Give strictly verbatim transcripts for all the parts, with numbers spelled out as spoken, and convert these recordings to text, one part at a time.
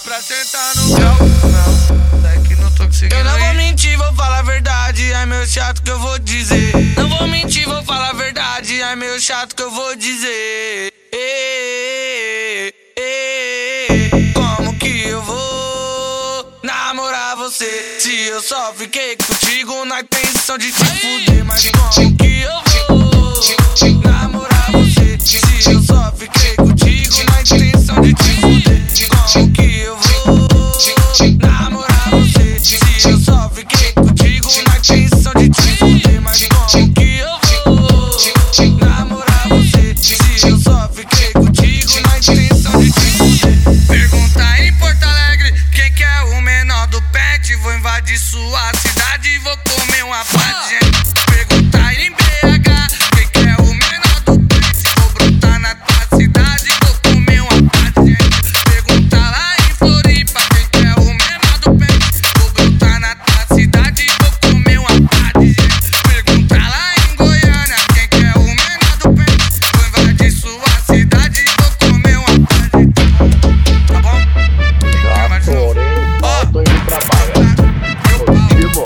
pra sentar no grau. Não, daqui não tô conseguindo. Eu não vou mentir, vou falar a verdade. É meio chato que eu vou dizer. Não vou mentir, vou falar a verdade. É meio chato que eu vou dizer. Ei, ei, ei, como que eu vou namorar você se eu só fiquei contigo na intenção de te fuder? Mas como que eu vou namorar você se eu só fiquei contigo na intenção de te fuder? Como que eu vou namorar você se eu só fiquei contigo na intenção de te fuder? Mas como que eu vou namorar você se eu só fiquei contigo na intenção de te fuder? Pergunta em Porto Alegre quem que é o menor do pet. Vou invadir sua cidade e vou comer uma parte. Pergunta em B H quem que é o menor do pet. Vou brotar na tua cidade e vou comer uma parte. Pergunta lá em Floripa quem que é o menor do pet. Vou brotar na tua cidade e vou comer uma parte. Pergunta lá em Goiânia quem que é o menor do pet. Vou invadir sua cidade e vou comer uma parte. Tá bom? Já adorei, ó, tô indo pra baixo. Motivo.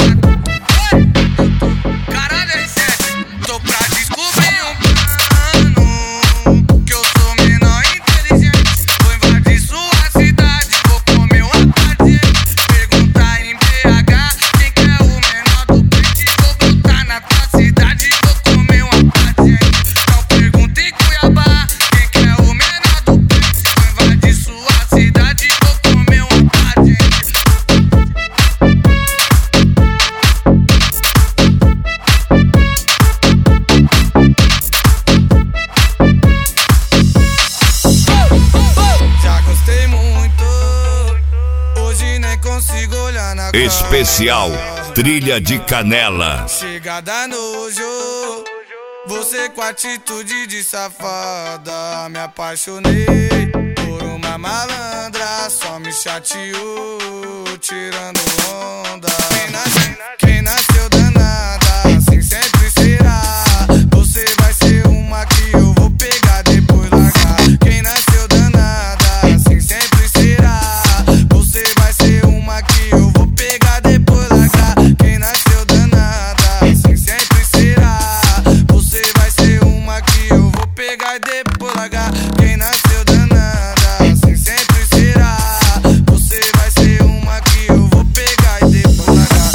Caralho, R sete, tô pra descobrir um plano. Que eu sou menor inteligente. Vou invadir sua cidade, vou comer uma parte. Perguntar em B H quem que é o menor do pet. Vou botar na tua cidade, vou comer uma parte. Então pergunta em Cuiabá quem que é o menor do pet. Vou invadir sua cidade, vou comer uma parte. Já gostei muito, hoje nem consigo olhar na cara. Especial Trilha de Canela. Chegada nojo, você com atitude de safada. Me apaixonei por uma malandra, só me chateou, tirando onda. Quem nasceu, quem nasceu danada, assim sempre será. Você vai ser uma que eu vou pegar, depois largar. Quem nasceu danada, assim sempre será. Você vai ser uma que eu vou pegar, depois largar. Quem nasceu danada, assim sempre será. Você vai ser uma que eu vou pegar e depois largar. Quem nasceu danada, assim sempre será. Você vai ser uma que eu vou pegar e depois largar.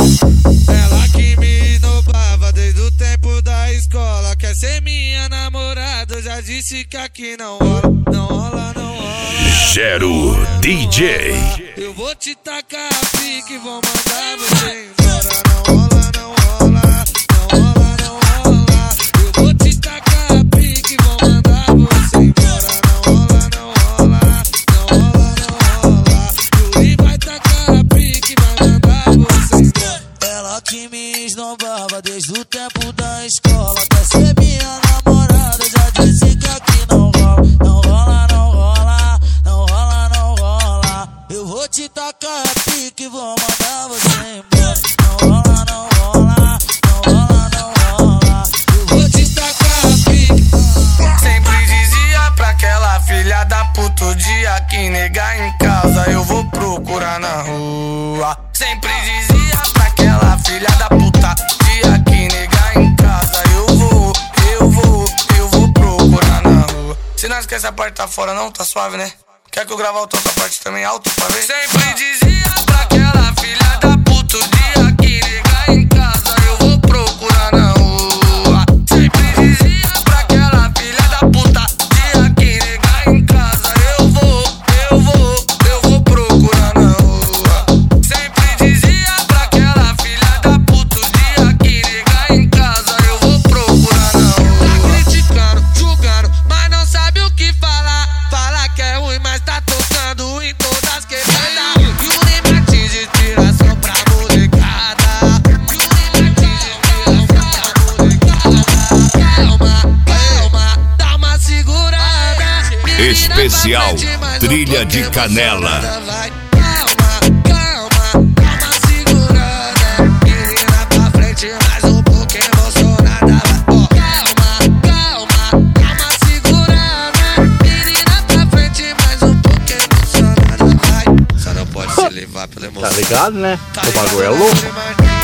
Ela que me esnobava desde o tempo da escola, quer ser minha namorada. Eu já disse que aqui não rola, não rola, não rola. Gero D J. Eu vou te tacar a pique, vou mandar você embora. Não rola, não rola, não rola, não rola. Eu vou te tacar a pique, vou mandar você embora. Não rola, não rola, não rola, não rola. Yuri vai tacar a pique, vai mandar você embora. Ela que me esnobava desde o tempo da escola, quer ser minha namorada. Eu já disse que aqui não rola, não rola, não rola, não rola, não rola. Eu vou te tacar a pique, vou mandar você embora. Não rola, não rola, não rola, não rola. Eu vou te tacar a pique. Sempre dizia pra aquela filha da puta, o dia que negar em casa eu vou procurar na rua. Sempre dizia pra aquela filha da puta, dia que negar em casa eu vou, eu vou, eu vou procurar na rua. Se não esquece a parte tá fora não, tá suave, né? Quer que eu grave a outra parte também alto pra ver? Sempre dizia pra aquela filha da puta, o dia que negar em casa eu vou procurar na rua. Sempre dizia pra aquela filha da puta, dia que negar em casa eu vou, eu vou, eu vou procurar na rua. Sempre dizia pra aquela filha da puta, o dia que negar em casa eu vou procurar na rua. Tá criticando, julgando, mas não sabe o que falar. Fala que é ruim, mas tá tocando em todas quebradas. Yuri Martins de tiração pra molecada. Yuri Martins de tiração pra molecada. Calma, calma, dá uma segurada. Especial Trilha de Canela. Calma, calma, dá uma segurada. Menina pra frente, mais um pouco emocionada. Ó, calma, calma, dá uma segurada. Menina pra frente, mais um pouco emocionada. Vai. levar pela emoção. Tá ligado, né? Tá O bagulho é ligado, louco. né?